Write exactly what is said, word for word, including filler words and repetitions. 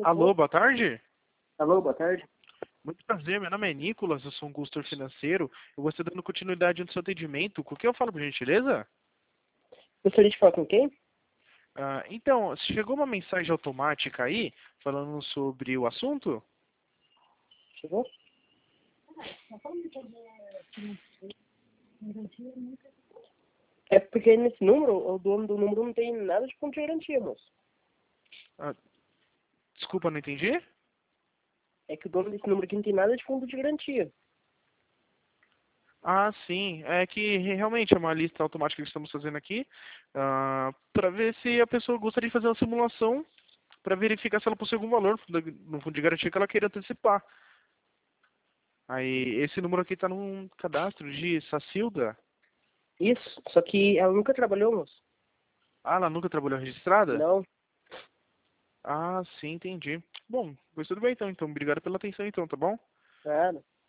Alô, boa tarde. Alô, boa tarde. Muito prazer, meu nome é Nicolas, eu sou um consultor financeiro. Eu vou estar dando continuidade no seu atendimento. Com o que eu falo, por gentileza? Gostaria de falar com quem? Ah, então, chegou uma mensagem automática aí, falando sobre o assunto? Chegou? É porque nesse número, o dono do número não tem nada de fundo de garantia, moço. Ah, desculpa, não entendi? É que o dono desse número aqui não tem nada de fundo de garantia. Ah, sim. É que realmente é uma lista automática que estamos fazendo aqui, ah, para ver se a pessoa gostaria de fazer uma simulação para verificar se ela possui algum valor no fundo de garantia que ela queira antecipar. Aí, esse número aqui está num cadastro de Sacilda. Isso, só que ela nunca trabalhou, moço. Ah, ela nunca trabalhou registrada? Não, Ah, sim, entendi. Bom, pois tudo bem então. Então, obrigado pela atenção então, tá bom? nada.